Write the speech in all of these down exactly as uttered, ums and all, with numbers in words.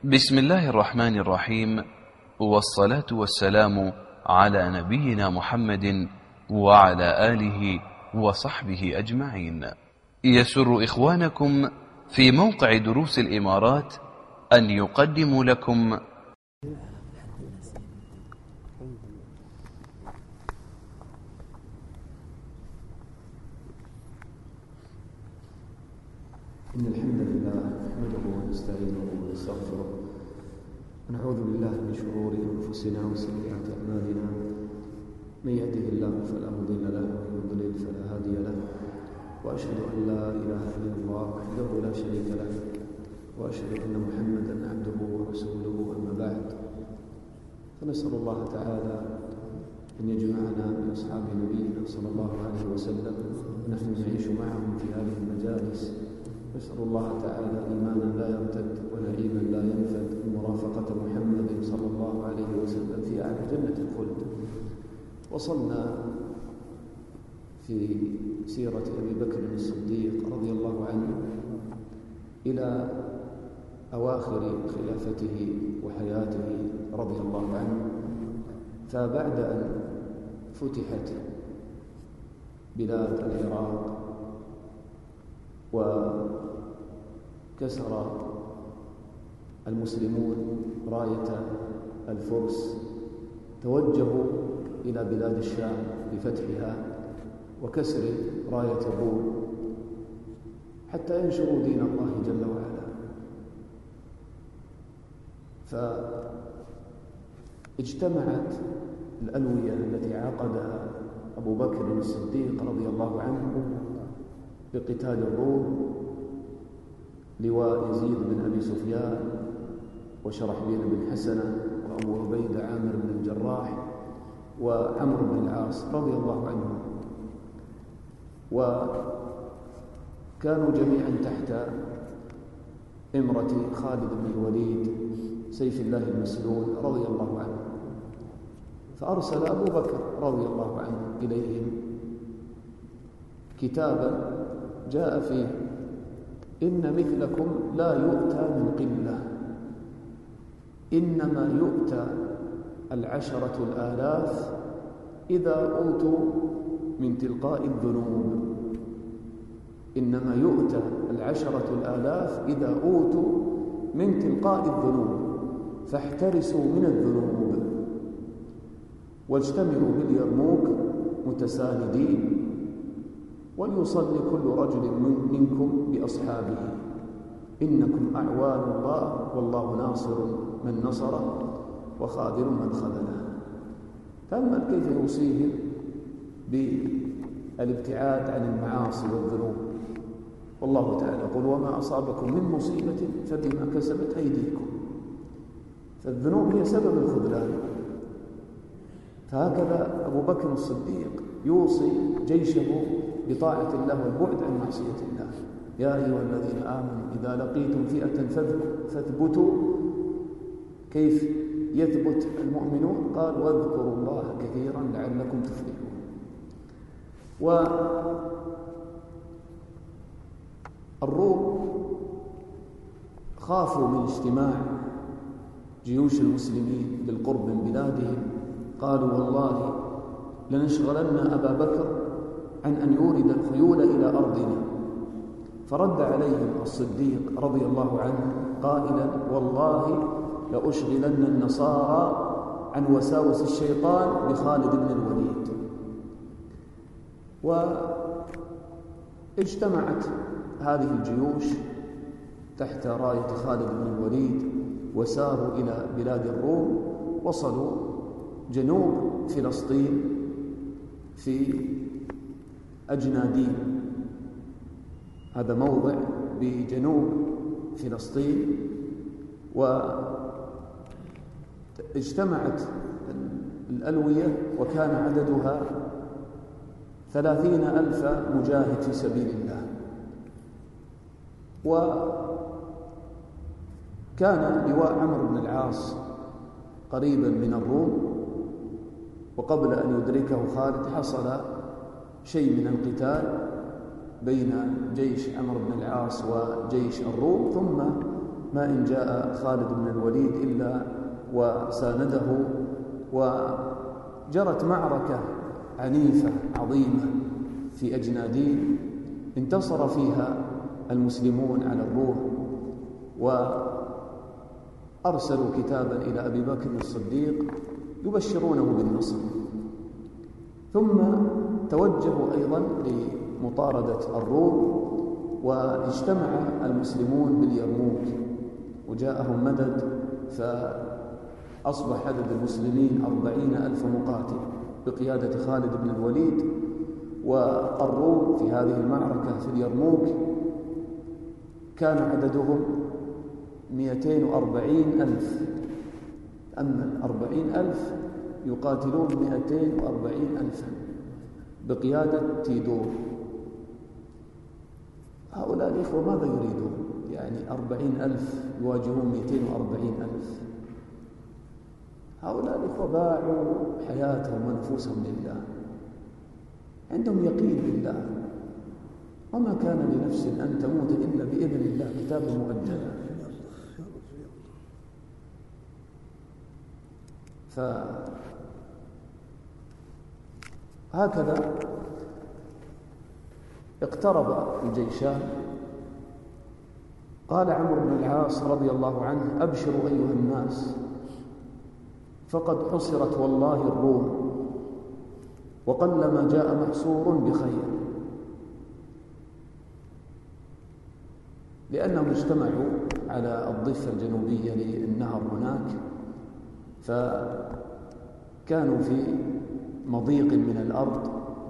بسم الله الرحمن الرحيم، والصلاة والسلام على نبينا محمد وعلى آله وصحبه أجمعين. يسر إخوانكم في موقع دروس الإمارات أن يقدموا لكم إن الحمد لله نحمده ونستعينه ونستغفره ونعوذ بالله من شرور أنفسنا وسيئات أعمالنا. من يهده الله فلا مضل له ومن يضلل فلا هادي له، وأشهد أن لا إله إلا الله وحده لا شريك له، وأشهد أن محمدا عبده ورسوله. أما بعد، فنسأل الله تعالى أن يجمعنا بأصحاب نبينا صلى الله عليه وسلم ونحن نعيش معهم في هذه المجالس. نسأل الله تعالى إيمانا لا يرتد ونعيما لا ينفد، ومرافقة محمد صلى الله عليه وسلم في أعلى جنة الخلد. وصلنا في سيرة أبي بكر الصديق رضي الله عنه إلى أواخر خلافته وحياته رضي الله عنه. فبعد أن فتحت بلاد العراق وكسر المسلمون راية الفرس، توجهوا إلى بلاد الشام بفتحها وكسر راية الروم حتى ينشروا دين الله جل وعلا. فاجتمعت الألوية التي عقدها أبو بكر الصديق رضي الله عنه بقتال الروم، لواء يزيد بن أبي سفيان وشرحبيل بن حسنة وأبو عبيدة عامر بن الجراح وعمرو بن العاص رضي الله عنهم، وكانوا جميعا تحت إمرة خالد بن الوليد سيف الله المسلول رضي الله عنه. فأرسل أبو بكر رضي الله عنه إليهم كتابا جاء فيه: إن مثلكم لا يؤتى من قلة، إنما يؤتى العشرة الآلاف إذا أوتوا من تلقاء الذنوب. إنما يؤتى العشرة الآلاف إذا أوتوا من تلقاء الذنوب، فاحترسوا من الذنوب واجتمعوا باليرموك متساندين، وليصلي كل رجل منكم بأصحابه، إنكم أعوان الله والله ناصر من نصره وخاذل من خذله. تأمل كيف يوصيهم بالابتعاد عن المعاصي والذنوب. والله تعالى يقول: وما أصابكم من مصيبة فبما كسبت أيديكم. فالذنوب هي سبب الخذلان. فهكذا أبو بكر الصديق يوصي جيشه بطاعة الله والبعد عن معصية الله. يا أيها الذين آمنوا إذا لقيتم فئة فاثبتوا. كيف يثبت المؤمنون؟ قال: واذكروا الله كثيرا لعلكم تفلحون. والروم خافوا من اجتماع جيوش المسلمين بالقرب من بلادهم، قالوا: والله لنشغلن أبا بكر عن أن يورد الخيول إلى أرضنا. فرد عليهم الصديق رضي الله عنه قائلا: والله لأشغلن النصارى عن وساوس الشيطان بخالد بن الوليد. واجتمعت هذه الجيوش تحت راية خالد بن الوليد وساروا إلى بلاد الروم. وصلوا جنوب فلسطين في أجنادين، هذا موضع بجنوب فلسطين. واجتمعت الألوية وكان عددها ثلاثين ألف مجاهد في سبيل الله. وكان لواء عمرو بن العاص قريبا من الروم، وقبل أن يدركه خالد حصل شيء من القتال بين جيش عمرو بن العاص وجيش الروم، ثم ما إن جاء خالد بن الوليد إلا وسانده، وجرت معركة عنيفة عظيمة في أجنادين انتصر فيها المسلمون على الروم، وأرسلوا كتابا إلى أبي بكر الصديق يبشرونه بالنصر، ثم توجهوا أيضا لمطاردة الروم، واجتمع المسلمون باليرموك وجاءهم مدد، فأصبح عدد المسلمين أربعين ألف مقاتل بقيادة خالد بن الوليد، والروم في هذه المعركة في اليرموك كان عددهم مئتين وأربعين ألف، أما الأربعين ألف يقاتلون مئتين وأربعين ألفا بقيادة تيدور. هؤلاء الإخوة ماذا يريدون؟ يعني أربعين ألف يواجهون مئتين وأربعين ألف. هؤلاء الإخوة باعوا حياتهم ونفوسهم لله، عندهم يقين بالله، وما كان لنفس أن تموت إلا بإذن الله كتابا مؤجلا. فهكذا اقترب الجيشان. قال عمرو بن العاص رضي الله عنه: أبشروا أيها الناس، فقد حصرت والله الروم، وقلما جاء محصور بخير، لأنهم اجتمعوا على الضفة الجنوبية للنهر هناك، فكانوا في مضيق من الأرض،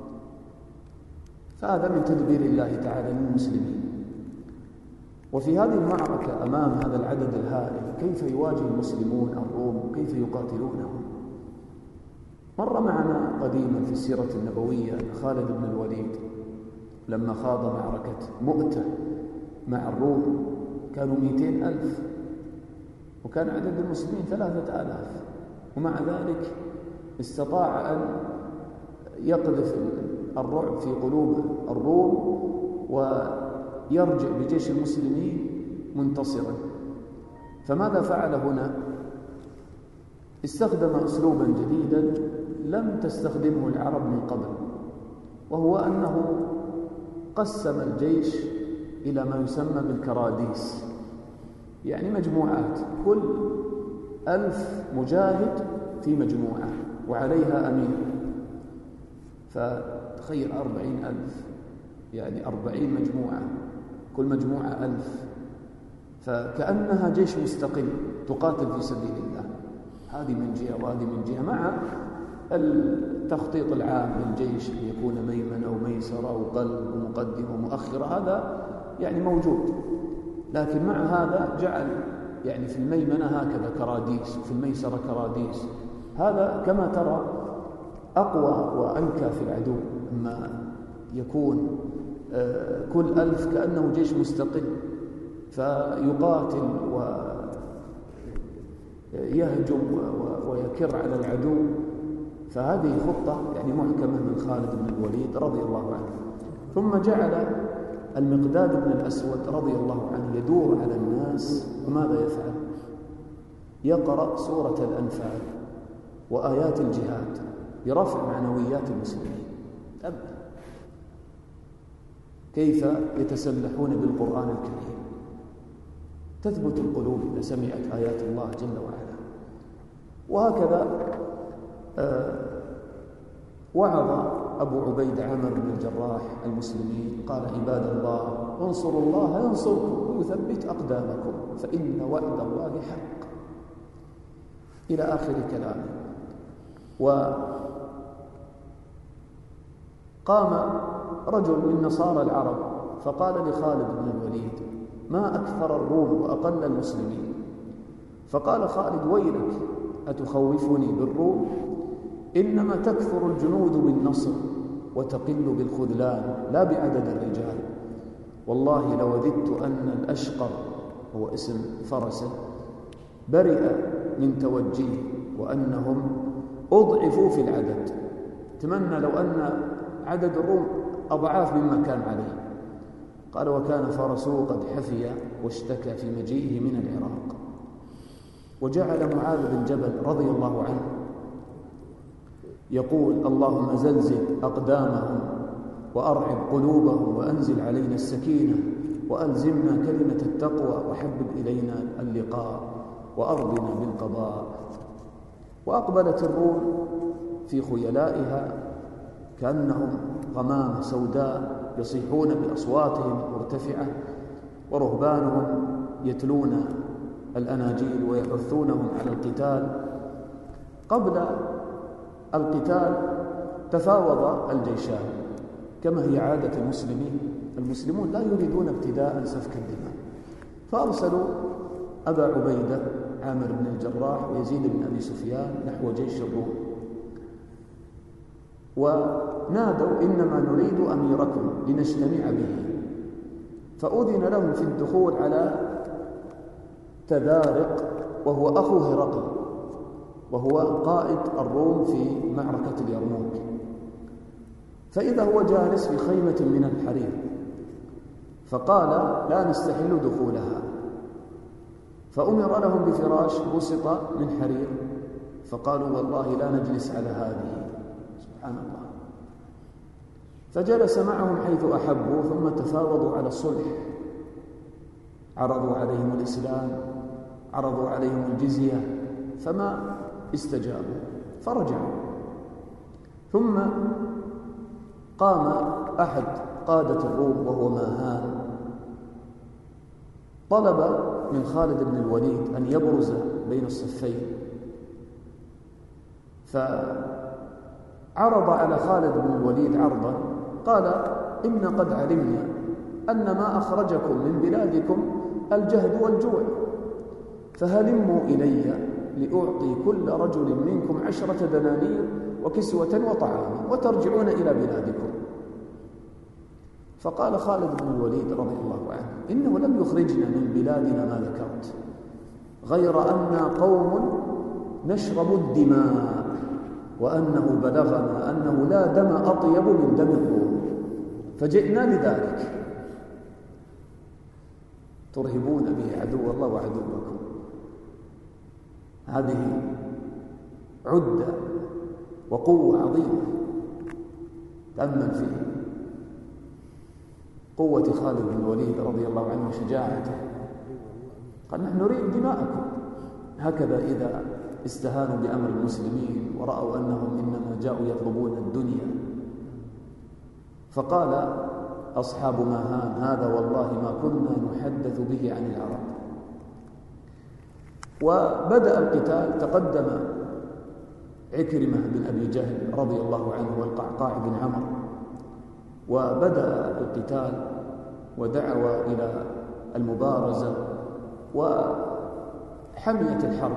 فهذا من تدبير الله تعالى للمسلمين. وفي هذه المعركة أمام هذا العدد الهائل كيف يواجه المسلمون الروم، كيف يقاتلونهم؟ مر معنا قديما في السيرة النبوية خالد بن الوليد لما خاض معركة مؤتة مع الروم كانوا مئتين ألف، وكان عدد المسلمين ثلاثة آلاف، ومع ذلك استطاع أن يقذف الرعب في قلوب الروم ويرجع بجيش المسلمين منتصرا. فماذا فعل هنا؟ استخدم أسلوبا جديدا لم تستخدمه العرب من قبل، وهو أنه قسم الجيش إلى ما يسمى بالكراديس، يعني مجموعات، كل ألف مجاهد في مجموعة وعليها أمير. فتخيل أربعين ألف، يعني أربعين مجموعة، كل مجموعة ألف، فكأنها جيش مستقل تقاتل في سبيل الله، هذه من جهة وهذه من جهة، مع التخطيط العام للجيش ليكون ميمن أو ميسر أو قلب ومقدم ومؤخر، هذا يعني موجود، لكن مع هذا جعل يعني في الميمنة هكذا كراديس وفي الميسرة كراديس. هذا كما ترى أقوى وأنكى في العدو، أما يكون كل ألف كأنه جيش مستقل فيقاتل ويهجم ويكر على العدو. فهذه خطة يعني محكمة من خالد بن الوليد رضي الله عنه. ثم جعل المقداد بن الأسود رضي الله عنه يدور على الناس، وماذا يفعل؟ يقرأ سورة الأنفال وآيات الجهاد لرفع معنويات المسلمين. أبدا كيف يتسلحون بالقرآن الكريم، تثبت القلوب إذا سمعت آيات الله جل وعلا. وهكذا آه وعظ أبو عبيد عامر بن الجراح المسلمين، قال: عباد الله انصروا الله ينصركم ويثبت أقدامكم فإن وعد الله حق، إلى آخر كلامه. وقام رجل من نصارى العرب فقال لخالد بن الوليد: ما أكثر الروم وأقل المسلمين. فقال خالد: ويلك، أتخوفني بالروم؟ إنما تكثر الجنود بالنصر وتقل بالخذلان لا بعدد الرجال. والله لوددت أن الأشقر، هو اسم فرسه، برئ من توجيه وأنهم أضعفوا في العدد. تمنى لو أن عدد الروم أضعاف مما كان عليه. قال: وكان فرسه قد حفي واشتكى في مجيئه من العراق. وجعل معاذ بن جبل رضي الله عنه يقول: اللهم زلزل أقدامهم وأرعب قلوبهم وأنزل علينا السكينة وألزمنا كلمة التقوى وحبب إلينا اللقاء وأرضنا بالقضاء. وأقبلت الروم في خيلائها كأنهم غمامة سوداء يصيحون بأصواتهم مرتفعة، ورهبانهم يتلون الأناجيل ويحثونهم على القتال. قبل القتال تفاوض الجيشان كما هي عادة المسلمين. المسلمون لا يريدون ابتداء سفك الدماء، فأرسلوا أبا عبيدة عامر بن الجراح ويزيد بن أبي سفيان نحو جيش الروم، ونادوا: إنما نريد أميركم لنجتمع به. فأذن لهم في الدخول على تذارق وهو أخو هرقل، وهو قائد الروم في معركة اليرموك. فإذا هو جالس في خيمة من الحرير، فقال: لا نستحل دخولها. فأمر لهم بفراش بسط من حرير، فقالوا: والله لا نجلس على هذه. سبحان الله. فجلس معهم حيث أحبوا، ثم تفاوضوا على الصلح. عرضوا عليهم الإسلام، عرضوا عليهم الجزية، فما استجابوا فرجعوا. ثم قام أحد قادة الروم وهو ماهان، طلب من خالد بن الوليد أن يبرز بين الصفين، فعرض على خالد بن الوليد عرضا، قال: إن قد علمنا أن ما أخرجكم من بلادكم الجهد والجوع، فهلموا إلي لأعطي كل رجل منكم عشرة دنانير وكسوة وطعاما وترجعون إلى بلادكم. فقال خالد بن الوليد رضي الله عنه: إنه لم يخرجنا من بلادنا ما ذكرت، غير أننا قوم نشرب الدماء، وأنه بلغنا أنه لا دم أطيب من دم الروم، فجئنا لذلك. ترهبون به عدو الله وعدوكم. هذه عدة وقوة عظيمة. تأمل فيه قوة خالد بن الوليد رضي الله عنه وشجاعته. قال: نحن نريد دماءكم. هكذا إذا استهانوا بأمر المسلمين ورأوا أنهم إنما جاءوا يطلبون الدنيا. فقال أصحاب ماهان: هذا والله ما كنا نحدث به عن العرب. وبدأ القتال. تقدم عكرمة بن أبي جهل رضي الله عنه والقعقاع بن عمرو، وبدأ القتال ودعوا إلى المبارزة وحمية الحرب.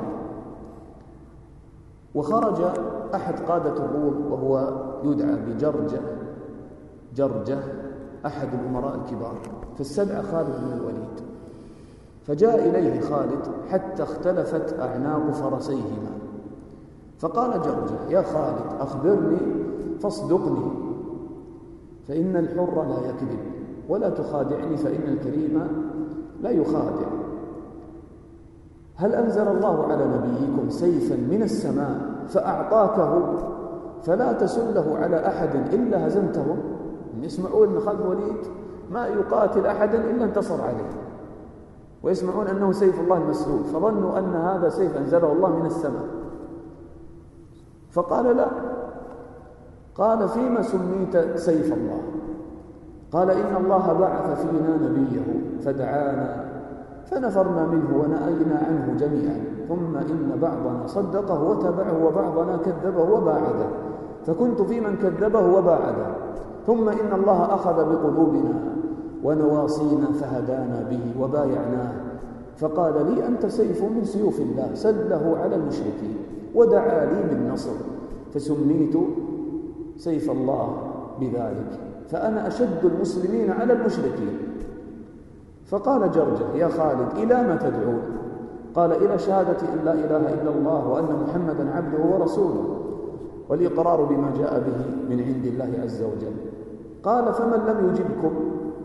وخرج أحد قادة الروم وهو يدعى بجرجة، جرجة أحد الأمراء الكبار، فاستدعى خالد بن الوليد، فجاء إليه خالد حتى اختلفت أعناق فرسيهما. فقال جرجة: يا خالد أخبرني فاصدقني، فإن الحر لا يكذب، ولا تخادعني فإن الكريم لا يخادع. هل أنزل الله على نبيكم سيفا من السماء فأعطاكه فلا تسله على أحد إلا هزمته؟ يسمعون أن خالد الوليد ما يقاتل أحدا إلا انتصر عليه، ويسمعون أنه سيف الله المسلول، فظنوا أن هذا سيف أنزله الله من السماء. فقال: لا. قال: فيما سميت سيف الله؟ قال: إن الله بعث فينا نبيه فدعانا فنفرنا منه ونأينا عنه جميعا، ثم إن بعضنا صدقه وتبعه وبعضنا كذبه وباعده، فكنت في من كذبه وباعده، ثم إن الله أخذ بقلوبنا ونواصينا فهدانا به وبايعناه، فقال لي: أنت سيف من سيوف الله سله على المشركين، ودعا لي بالنصر، فسميت سيف الله بذلك، فأنا أشد المسلمين على المشركين. فقال جرجة: يا خالد إلى ما تدعون؟ قال: إلى شهادة أن لا إله إلا الله وأن محمدا عبده ورسوله، والإقرار بما جاء به من عند الله عز وجل. قال: فمن لم يجبكم؟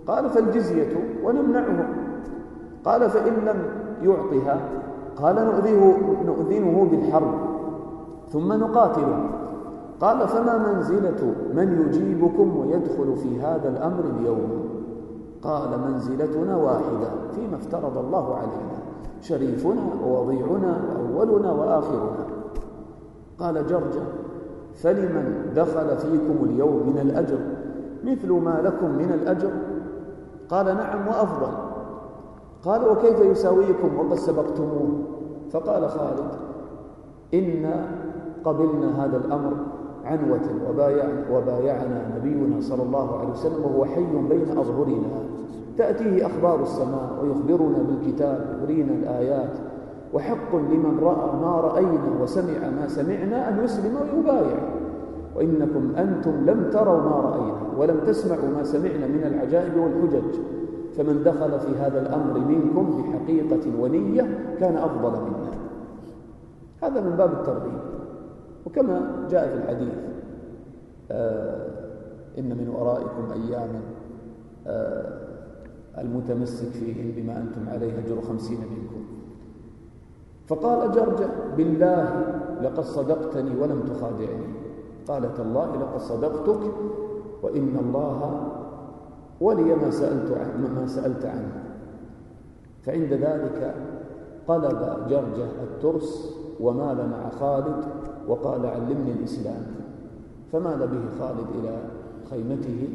قال فالجزية ونمنعهم. قال فإن لم يعطها قال نؤذيه نؤذنه بالحرب ثم نقاتله. قال فما منزلة من يجيبكم ويدخل في هذا الأمر اليوم؟ قال منزلتنا واحدة فيما افترض الله علينا، شريفنا ووضيعنا وأولنا وآخرنا. قال جرجة فلمن دخل فيكم اليوم من الأجر مثل ما لكم من الأجر؟ قال نعم وأفضل. قال وكيف يساويكم وقد سبقتموه؟ فقال خالد إن قبلنا هذا الأمر عنوة وبايعنا, وبايعنا نبينا صلى الله عليه وسلم وهو حي بين أظهرنا، تأتيه أخبار السماء ويخبرنا بالكتاب ويرينا الآيات، وحق لمن رأى ما رأينا وسمع ما سمعنا أن يسلم ويبايع، وإنكم أنتم لم تروا ما رأينا ولم تسمعوا ما سمعنا من العجائب والحجج، فمن دخل في هذا الأمر منكم بحقيقة ونية كان أفضل منا. هذا من باب الترغيب. وكما جاء في الحديث آه إن من ورائكم أياما آه المتمسك فيهم بما أنتم عليه أجر خمسين منكم. فقال جرجة بالله لقد صدقتني ولم تخادعني. قالت الله لقد صدقتك وإن الله ولي ما سألت عنه ما سألت عنه. فعند ذلك قلب جرجة الترس ومال مع خالد وقال علمني الإسلام، فمال به خالد إلى خيمته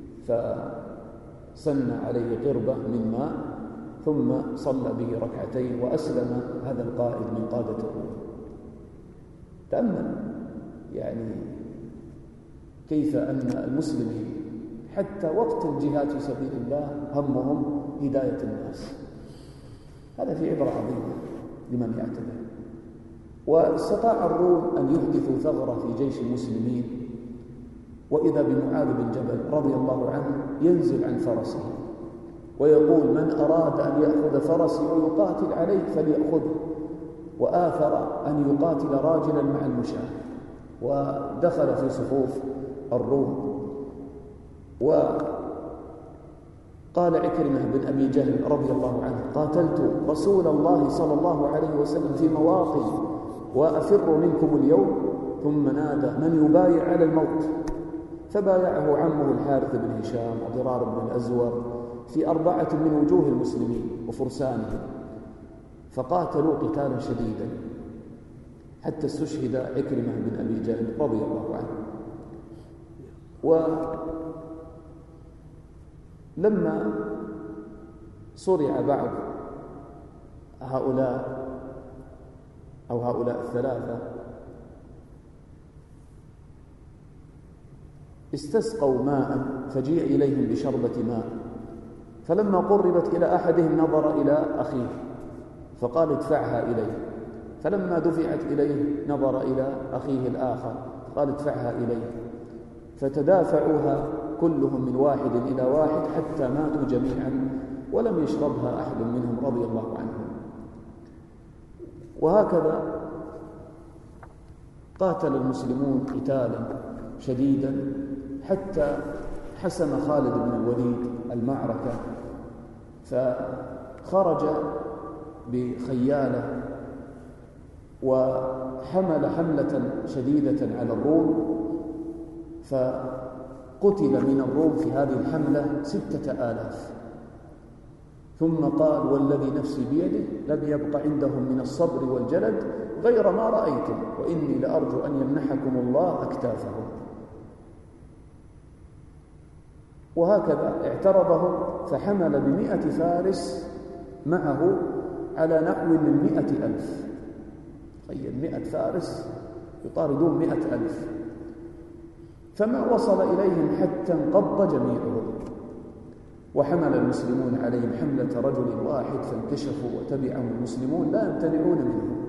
فسن عليه قربة من ماء ثم صلى به ركعتين وأسلم هذا القائد من قادة الروم. تأمل يعني كيف أن المسلمين حتى وقت الجهاد في سبيل الله همهم هداية الناس. هذا في عبرة عظيمة لمن يعتبر. واستطاع الروم أن يحدثوا ثغرة في جيش المسلمين، وإذا بمعاذ بن جبل رضي الله عنه ينزل عن فرسه ويقول من أراد أن يأخذ فرسي ويقاتل عليه فليأخذه، وآثر أن يقاتل راجلا مع المشاة ودخل في صفوف الروم. وقال عكرمة بن أبي جهل رضي الله عنه قاتلت رسول الله صلى الله عليه وسلم في مواطن وأفر منكم اليوم، ثم نادى من يبايع على الموت، فبايعه عمه الحارث بن هشام وضرار بن الأزور في أربعة من وجوه المسلمين وفرسانهم، فقاتلوا قتالا شديدا حتى استشهد عكرمة بن أبي جهل رضي الله عنه. ولما صرع بعض هؤلاء أو هؤلاء الثلاثة استسقوا ماء فجيء إليهم بشربة ماء، فلما قربت إلى أحدهم نظر إلى أخيه فقال ادفعها إليه، فلما دفعت إليه نظر إلى أخيه الآخر قال ادفعها إليه، فتدافعوها كلهم من واحد إلى واحد حتى ماتوا جميعا ولم يشربها أحد منهم رضي الله عنهم. وهكذا قاتل المسلمون قتالا شديدا حتى حسم خالد بن الوليد المعركة، فخرج بخياله وحمل حملة شديدة على الروم، فقتل من الروم في هذه الحملة ستة آلاف، ثم قال والذي نفسي بيده لم يبق عندهم من الصبر والجلد غير ما رأيتم، وإني لأرجو أن يمنحكم الله أكتافهم. وهكذا اعترضهم فحمل بمئة فارس معه على نحو من مئة ألف. تخيل مئة فارس يطاردون مئة ألف، فما وصل إليهم حتى انقض جميعهم، وحمل المسلمون عليهم حملة رجل واحد فانكشفوا وتبعهم المسلمون لا يمتنعون منهم.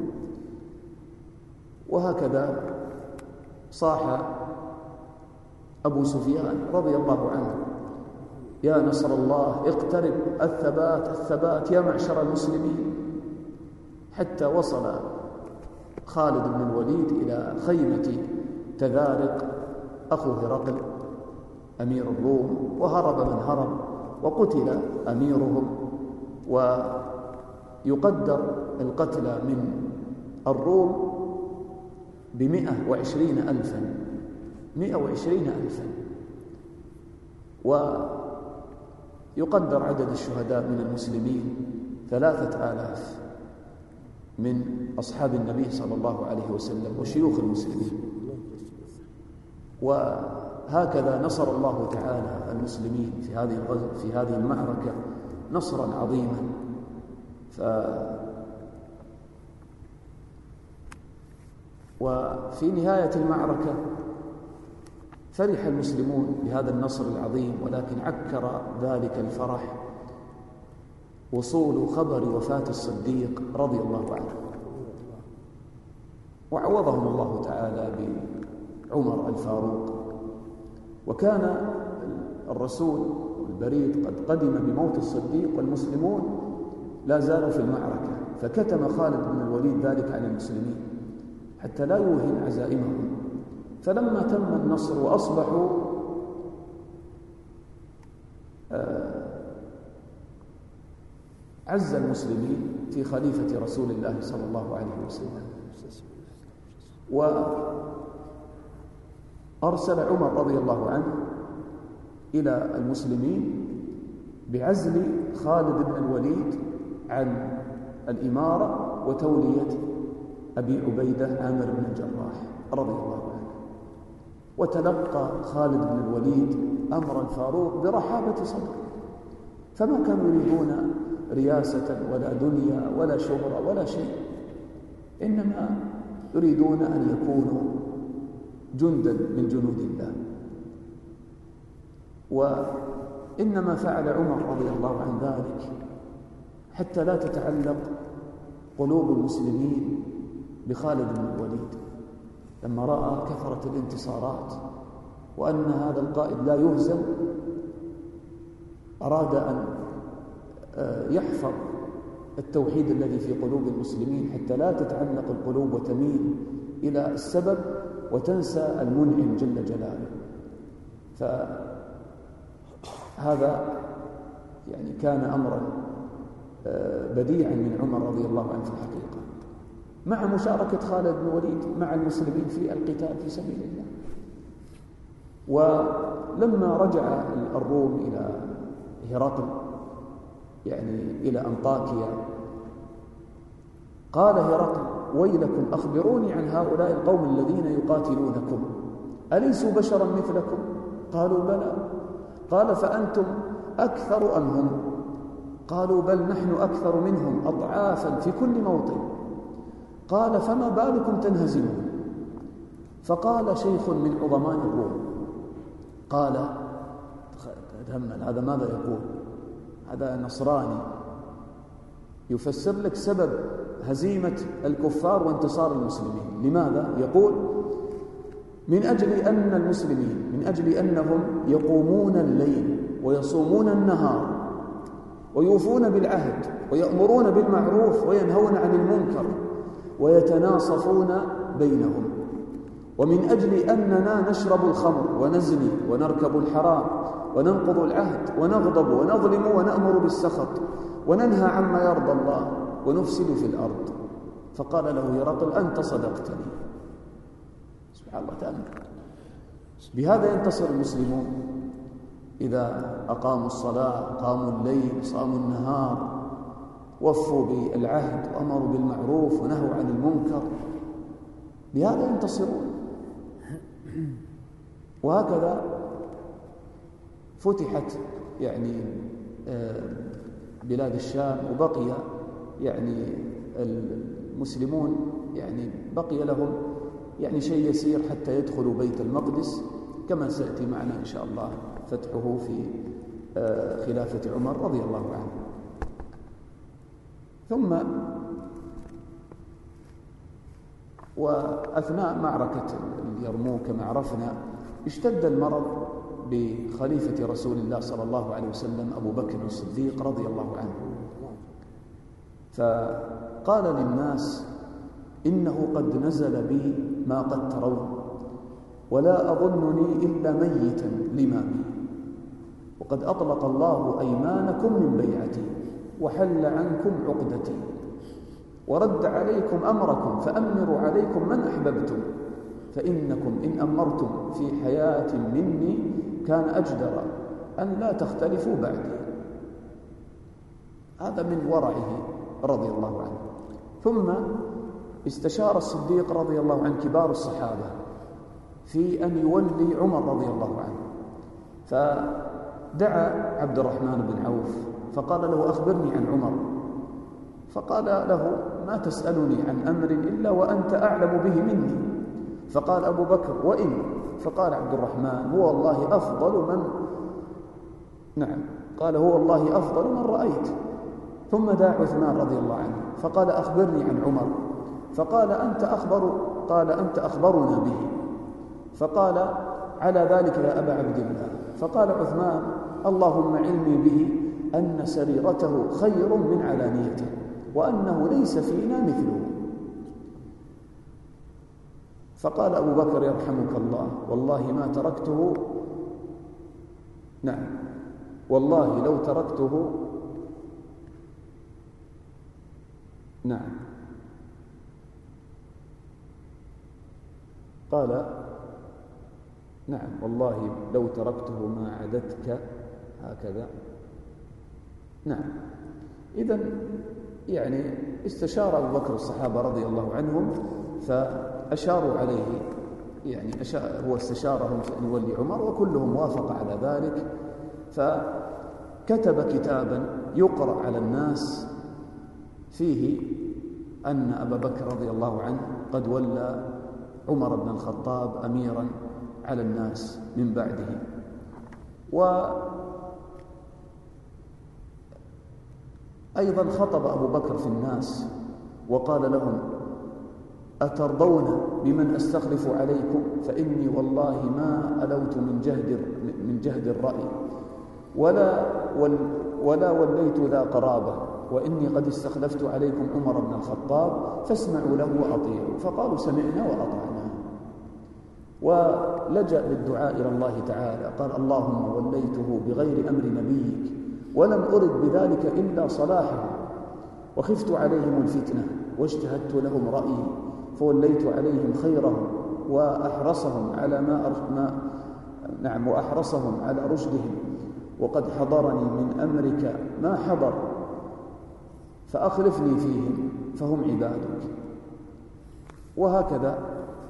وهكذا صاح أبو سفيان رضي الله عنه يا نصر الله اقترب، الثبات الثبات يا معشر المسلمين، حتى وصل خالد بن الوليد إلى خيمة تذارق أخو هرقل أمير الروم، وهرب من هرب وقتل أميرهم، ويقدر القتلى من الروم بمئة وعشرين ألفا مئة وعشرين ألفا، ويقدر عدد الشهداء من المسلمين ثلاثة آلاف من أصحاب النبي صلى الله عليه وسلم وشيوخ المسلمين. وهكذا نصر الله تعالى المسلمين في هذه الغزوة في هذه المعركة نصرا عظيما. ف وفي نهاية المعركة فرح المسلمون بهذا النصر العظيم، ولكن عكر ذلك الفرح وصول خبر وفاة الصديق رضي الله عنه، وعوضهم الله تعالى بعمر الفاروق. وكان الرسول البريد قد قدم بموت الصديق والمسلمون لا زالوا في المعركة، فكتم خالد بن الوليد ذلك عن المسلمين حتى لا يوهن عزائمهم. فلما تم النصر وأصبحوا عز المسلمين في خليفة رسول الله صلى الله عليه وسلم، وأرسل عمر رضي الله عنه إلى المسلمين بعزل خالد بن الوليد عن الإمارة وتولية أبي عبيدة عامر بن الجراح رضي الله عنه. وتلقى خالد بن الوليد أمر الفاروق برحابة صدر، فما كانوا يريدون رياسة ولا دنيا ولا شهرة ولا شيء، إنما يريدون أن يكونوا جندا من جنود الله. وإنما فعل عمر رضي الله عن ذلك حتى لا تتعلق قلوب المسلمين بخالد بن الوليد، لما رأى كثرة الانتصارات وأن هذا القائد لا يهزم أراد أن يحفظ التوحيد الذي في قلوب المسلمين حتى لا تتعلق القلوب وتميل إلى السبب وتنسى المنعم جل جلاله. فهذا يعني كان أمرا بديعا من عمر رضي الله عنه في الحقيقة، مع مشاركة خالد بن الوليد مع المسلمين في القتال في سبيل الله. ولما رجع الروم إلى هرقل يعني إلى أنطاكيا قال هرقل: ويلكم أخبروني عن هؤلاء القوم الذين يقاتلونكم، أليسوا بشرا مثلكم؟ قالوا: بلى. قال: فأنتم أكثر أم هم؟ قالوا: بل نحن أكثر منهم أضعافا في كل موطن. قال: فما بالكم تنهزمون؟ فقال شيخ من عظماء الروم قال: تأمل هذا ماذا يقول؟ هذا نصراني يفسر لك سبب هزيمة الكفار وانتصار المسلمين. لماذا؟ يقول: من أجل أن المسلمين من أجل أنهم يقومون الليل ويصومون النهار ويوفون بالعهد ويأمرون بالمعروف وينهون عن المنكر ويتناصفون بينهم، ومن أجل أننا نشرب الخمر ونزني ونركب الحرام وننقض العهد ونغضب ونظلم ونأمر بالسخط وننهى عما يرضى الله ونفسد في الأرض. فقال له هرقل: أنت صدقتني. سبحان الله تعالى. بهذا ينتصر المسلمون إذا أقاموا الصلاة، قاموا الليل، صاموا النهار، وفوا بالعهد وأمروا بالمعروف ونهوا عن المنكر، بهذا ينتصرون. وهكذا فتحت يعني بلاد الشام، وبقي يعني المسلمون يعني بقي لهم يعني شيء يسير حتى يدخلوا بيت المقدس، كما سيأتي معنا إن شاء الله فتحه في خلافة عمر رضي الله عنه. ثم وأثناء معركة اليرموك كما عرفنا اشتد المرض بخليفة رسول الله صلى الله عليه وسلم أبو بكر الصديق رضي الله عنه، فقال للناس: إنه قد نزل بي ما قد ترون، ولا أظنني إلا ميتا لما بي. وقد أطلق الله أيمانكم من بيعتي وحل عنكم عقدتي ورد عليكم أمركم فأمروا عليكم من أحببتم فإنكم إن أمرتم في حياة مني كان أجدر أن لا تختلفوا بعدي. هذا من ورعه رضي الله عنه. ثم استشار الصديق رضي الله عنه كبار الصحابة في أن يولي عمر رضي الله عنه، فدعا عبد الرحمن بن عوف فقال له أخبرني عن عمر، فقال له ما تسألني عن أمر إلا وأنت أعلم به مني. فقال أبو بكر وإن، فقال عبد الرحمن هو والله أفضل من نعم قال هو والله أفضل من رأيت. ثم دعا عثمان رضي الله عنه فقال أخبرني عن عمر، فقال أنت أخبر قال أنت أخبرنا به. فقال على ذلك يا أبا عبد الله. فقال عثمان اللهم علمي به أن سريرته خير من علانيته وأنه ليس فينا مثله. فقال أبو بكر يرحمك الله والله ما تركته نعم والله لو تركته نعم قال نعم والله لو تركته ما عدتك هكذا. نعم. إذن يعني استشار أبو بكر الصحابة رضي الله عنهم فأشاروا عليه، يعني هو استشارهم في أن يولي عمر وكلهم وافق على ذلك، فكتب كتابا يقرأ على الناس فيه أن أبا بكر رضي الله عنه قد ولى عمر بن الخطاب أميرا على الناس من بعده. وأيضا خطب أبو بكر في الناس وقال لهم أترضون بمن أستخلف عليكم؟ فإني والله ما ألوت من جهد من جهد الرأي ولا ولا وليت ذا قرابة، وإني قد استخلفت عليكم عمر بن الخطاب فاسمعوا له وأطيعوا. فقالوا سمعنا وأطعنا. ولجأ للدعاء إلى الله تعالى قال اللهم وليته بغير أمر نبيك ولم أرد بذلك إلا صلاحه وخفت عليهم الفتنة واجتهدت لهم رأيي فوليت عليهم خيرهم وأحرصهم على ما, ما نعم وأحرصهم على رشدهم وقد حضرني من أمرك ما حضر فأخلفني فيهم فهم عبادك. وهكذا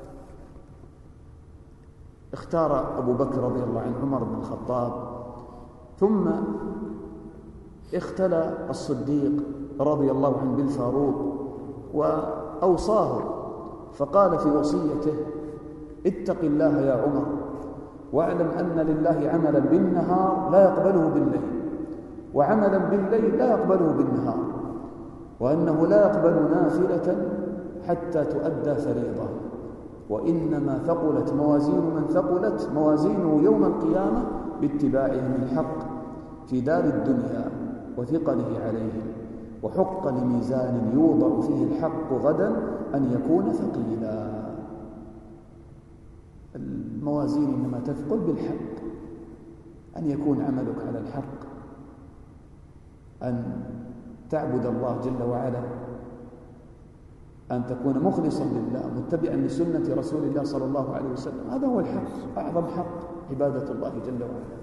اختار أبو بكر رضي الله عنه عمر بن الخطاب. ثم اختلى الصديق رضي الله عنه بالفاروق وأوصاه فقال في وصيته اتق الله يا عمر واعلم أن لله عملا بالنهار لا يقبله بالليل وعملا بالليل لا يقبله بالنهار، وأنه لا يقبل نافلة حتى تؤدى فريضة، وإنما ثقلت موازين من ثقلت موازينه يوم القيامة باتباعهم الحق في دار الدنيا وثقله عليهم، وحق لميزان يوضع فيه الحق غدا أن يكون ثقيلا. الموازين إنما تثقل بالحق، أن يكون عملك على الحق، أن تعبد الله جل وعلا، أن تكون مخلصا لله متبعا لسنة رسول الله صلى الله عليه وسلم. هذا هو الحق، أعظم حق عبادة الله جل وعلا.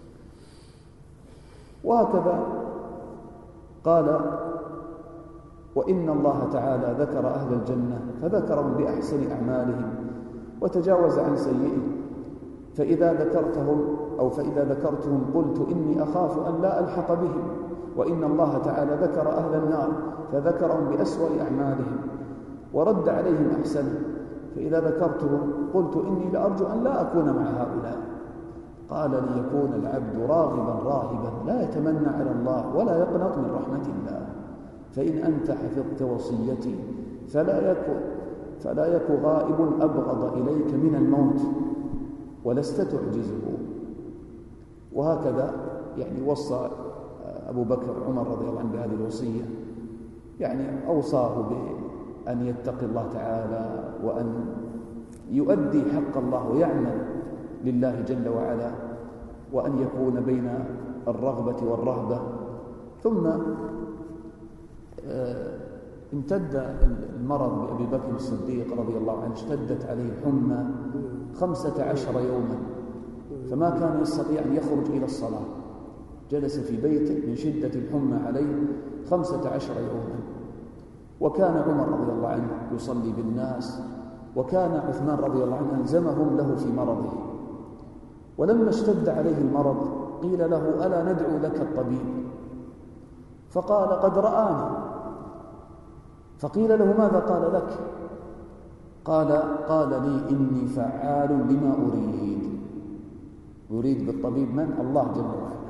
وهكذا قال وإن الله تعالى ذكر أهل الجنة فذكرهم بأحسن أعمالهم وتجاوز عن سيئهم، فإذا ذكرتهم أو فإذا ذكرتهم قلت إني أخاف أن لا ألحق بهم. وإن الله تعالى ذكر أهل النار فذكرهم بأسوأ أعمالهم ورد عليهم أحسنه، فإذا ذكرتهم قلت إني لأرجو أن لا أكون مع هؤلاء. قال ليكون العبد راغبا راهبا لا يتمنى على الله ولا يقنط من رحمة الله، فإن أنت حفظت وصيتي فلا يكن فلا يك غائب أبغض إليك من الموت ولست تعجزه. وهكذا يعني وصى أبو بكر عمر رضي الله عنه بهذه الوصية، يعني أوصاه بأن يتقي الله تعالى وأن يؤدي حق الله ويعمل لله جل وعلا وأن يكون بين الرغبة والرهبة. ثم امتد المرض بأبي بكر الصديق رضي الله عنه، اشتدت عليه الحمى خمسة عشر يوما، فما كان يستطيع أن يخرج إلى الصلاة، جلس في بيته من شدة الحمى عليه خمسة عشر يوما. وكان عمر رضي الله عنه يصلي بالناس، وكان عثمان رضي الله عنه ألزمهم له في مرضه. ولما اشتد عليه المرض قيل له: ألا ندعو لك الطبيب؟ فقال: قد رآني. فقيل له: ماذا قال لك؟ قال: قال لي: إني فعال لما أريد. يريد بالطبيب من؟ الله جل وعلا.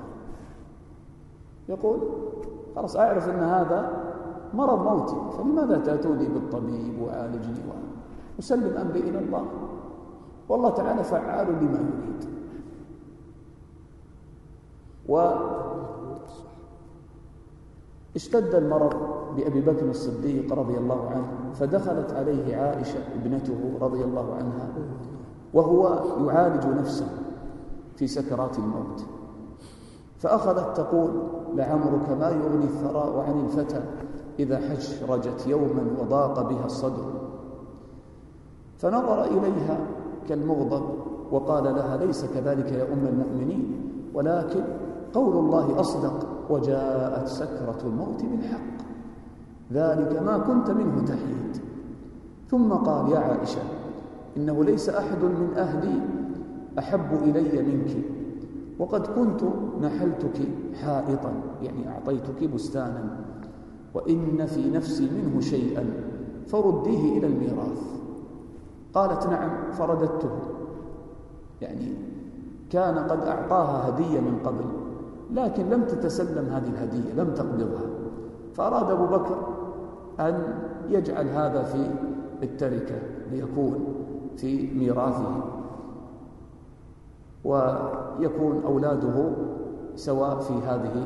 يقول: خلاص أعرف أن هذا مرض موتي، فلماذا تأتوني بالطبيب وعالجني وأسلم أمري إلى الله، والله تعالى فعال لما يريد. واشتد المرض بأبي بكر الصديق رضي الله عنه، فدخلت عليه عائشة ابنته رضي الله عنها وهو يعالج نفسه في سكرات الموت، فأخذت تقول: لعمرك ما يغني الثراء عن الفتى إذا حشرجت يوما وضاق بها الصدر. فنظر إليها كالمغضب وقال لها: ليس كذلك يا أم المؤمنين، ولكن قول الله أصدق، وجاءت سكرة الموت بالحق، ذلك ما كنت منه تحيد. ثم قال: يا عائشة، إنه ليس أحد من أهلي أحب إلي منك، وقد كنت نحلتك حائطا، يعني أعطيتك بستانا، وإن في نفسي منه شيئا فرديه إلى الميراث. قالت: نعم، فرددته. يعني كان قد أعطاها هدية من قبل، لكن لم تتسلم هذه الهدية، لم تقبضها. فأراد أبو بكر أن يجعل هذا في التركة ليكون في ميراثه، ويكون أولاده سواء في هذه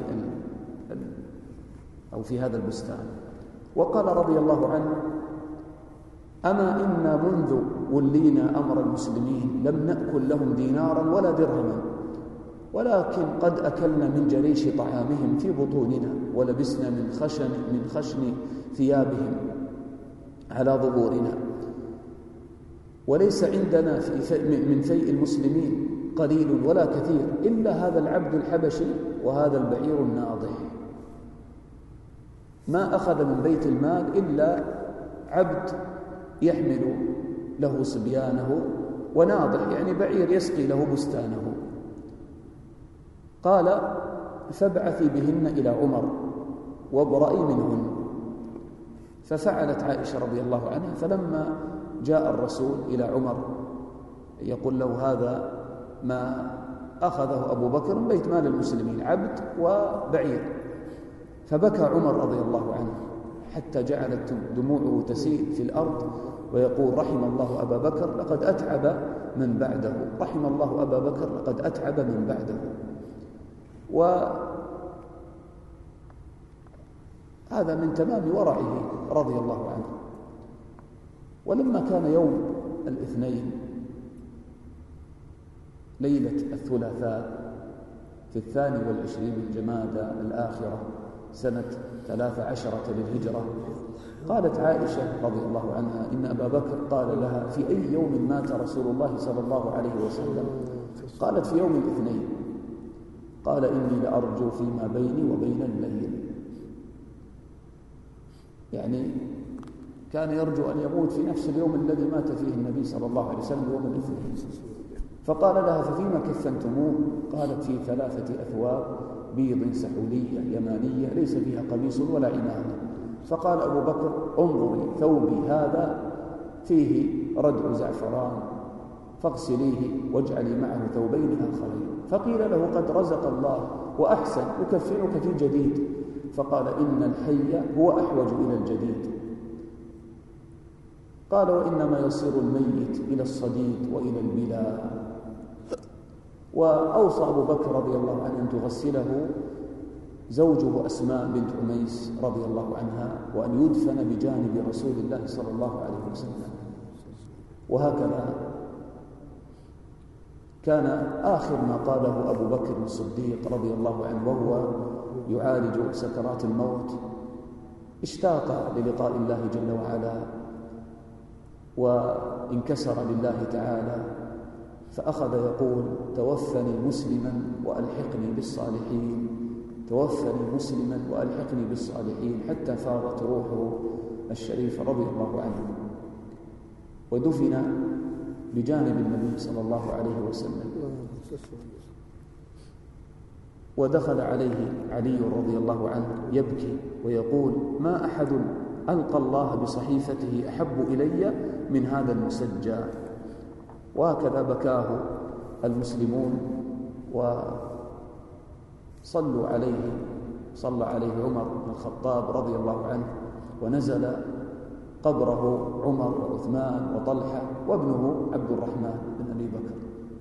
أو في هذا البستان. وقال رضي الله عنه: أما إنا منذ ولينا أمر المسلمين لم نأكل لهم دينارا ولا درهما، ولكن قد أكلنا من جريش طعامهم في بطوننا، ولبسنا من خشن من خشن ثيابهم على ظهورنا، وليس عندنا في من فيء المسلمين قليل ولا كثير إلا هذا العبد الحبشي وهذا البعير الناضح. ما أخذ من بيت المال إلا عبد يحمل له صبيانه، وناضح يعني بعير يسقي له بستانه. قال: فابعثي بهن إلى عمر وابرئي منهن. ففعلت عائشة رضي الله عنها. فلما جاء الرسول إلى عمر يقول له: هذا ما أخذه أبو بكر من بيت مال المسلمين، عبد وبعير. فبكى عمر رضي الله عنه حتى جعلت دموعه تسيل في الأرض، ويقول: رحم الله أبا بكر لقد أتعب من بعده، رحم الله أبا بكر لقد أتعب من بعده. وهذا من تمام ورعه رضي الله عنه. ولما كان يوم الاثنين ليلة الثلاثاء في الثاني والعشرين من جمادى الآخرة سنة ثلاث عشرة للهجرة، قالت عائشة رضي الله عنها: إن أبا بكر قال لها: في أي يوم مات رسول الله صلى الله عليه وسلم؟ قالت: في يوم الاثنين. قال: إني لأرجو فيما بيني وبين الليل، يعني كان يرجو أن يموت في نفس اليوم الذي مات فيه النبي صلى الله عليه وسلم، يوم الاثنين. فقال لها: ففيما كفنتموه؟ قالت: في ثلاثة أثواب بيض سحولية يمانية ليس فيها قميص ولا عمامة. فقال أبو بكر: انظري ثوبي هذا فيه ردع زعفران، فاغسليه واجعلي معه ثوبين آخرين. فقيل له: قد رزق الله وأحسن، يكفنك في جديد. فقال: إن الحي هو أحوج إلى الجديد. قال: وإنما يصير الميت إلى الصديد وإلى البلا. وأوصى أبو بكر رضي الله عنه أن تغسله زوجه أسماء بنت عميس رضي الله عنها، وأن يدفن بجانب رسول الله صلى الله عليه وسلم. وهكذا كان آخر ما قاله أبو بكر الصديق رضي الله عنه وهو يعالج سكرات الموت، اشتاق للقاء الله جل وعلا وانكسر لله تعالى، فأخذ يقول: توفني مسلما وألحقني بالصالحين، توفني مسلما وألحقني بالصالحين، حتى فارت روحه الشريفة رضي الله عنه، ودفن بجانب النبي صلى الله عليه وسلم. ودخل عليه علي رضي الله عنه يبكي ويقول: ما أحد ألقى الله بصحيفته أحب إلي من هذا المسجى. وهكذا بكاه المسلمون وصلوا عليه، صلى عليه عمر بن الخطاب رضي الله عنه، ونزل قبره عمر وعثمان وطلحة وابنه عبد الرحمن بن أبي بكر،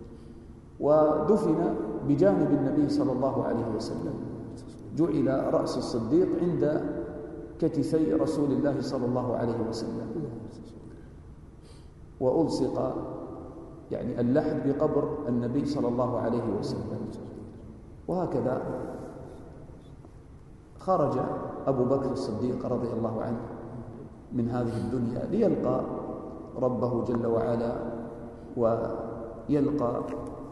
ودفن بجانب النبي صلى الله عليه وسلم. جعل رأس الصديق عند كتفي رسول الله صلى الله عليه وسلم، وألصق يعني اللحد بقبر النبي صلى الله عليه وسلم. وهكذا خرج أبو بكر الصديق رضي الله عنه من هذه الدنيا ليلقى ربه جل وعلا ويلقى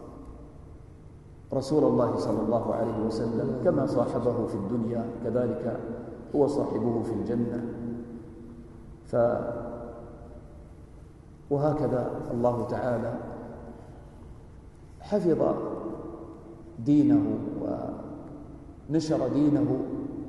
رسول الله صلى الله عليه وسلم، كما صاحبه في الدنيا كذلك هو صاحبه في الجنة. ف وهكذا الله تعالى حفظ دينه ونشر دينه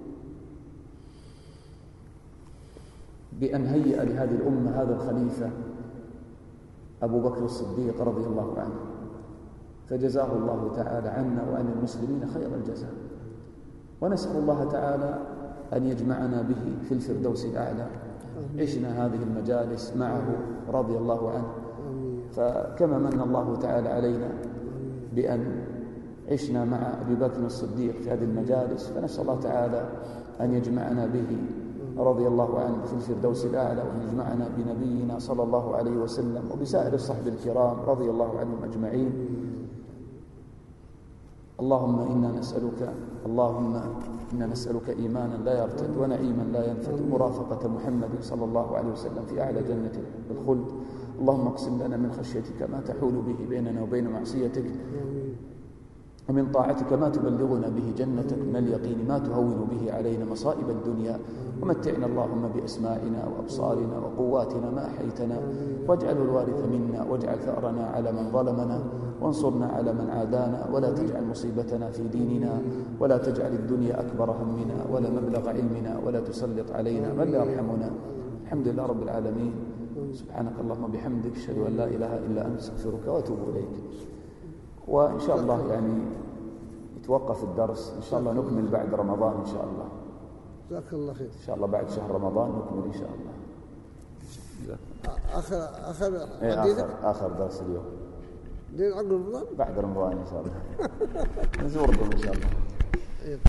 بأن هيأ لهذه الأمة هذا الخليفة أبو بكر الصديق رضي الله عنه، فجزاه الله تعالى عنا وعن المسلمين خير الجزاء. ونسأل الله تعالى أن يجمعنا به في الفردوس الأعلى. عشنا هذه المجالس معه رضي الله عنه، فكما من الله تعالى علينا بأن عشنا مع أبي بكر الصديق في هذه المجالس، فنسأل الله تعالى أن يجمعنا به رضي الله عنه في الفردوس الأعلى، وأن يجمعنا بنبينا صلى الله عليه وسلم وبسائر الصحب الكرام رضي الله عنهم أجمعين. اللهم إنا نسألك اللهم إنا نسألك إيمانا لا يرتد ونعيما لا ينفد، مرافقة محمد صلى الله عليه وسلم في أعلى جنة الخلد. اللهم اقسم لنا من خشيتك ما تحول به بيننا وبين معصيتك، ومن طاعتك ما تبلغنا به جنتك، من اليقين ما تهون به علينا مصائب الدنيا، ومتعنا اللهم بأسمائنا وأبصارنا وقواتنا ما أحيتنا، واجعله الوارث منا، واجعل ثأرنا على من ظلمنا، وانصرنا على من عادانا، ولا تجعل مصيبتنا في ديننا، ولا تجعل الدنيا أكبر همنا ولا مبلغ علمنا، ولا تسلط علينا من لا يرحمنا. الحمد لله رب العالمين. سبحانك اللهم وبحمدك، أشهد أن لا إله إلا أنت، أستغفرك وأتوب إليك. وإن شاء الله يعني يتوقف الدرس، إن شاء الله نكمل بعد رمضان إن شاء الله. جزاك الله خير. إن شاء الله بعد شهر رمضان نكمل إن شاء الله. آخر آخر إيه آخر آخر درس اليوم. دين عقب رمضان؟ بعد رمضان إن شاء الله. نزوركم إن شاء الله.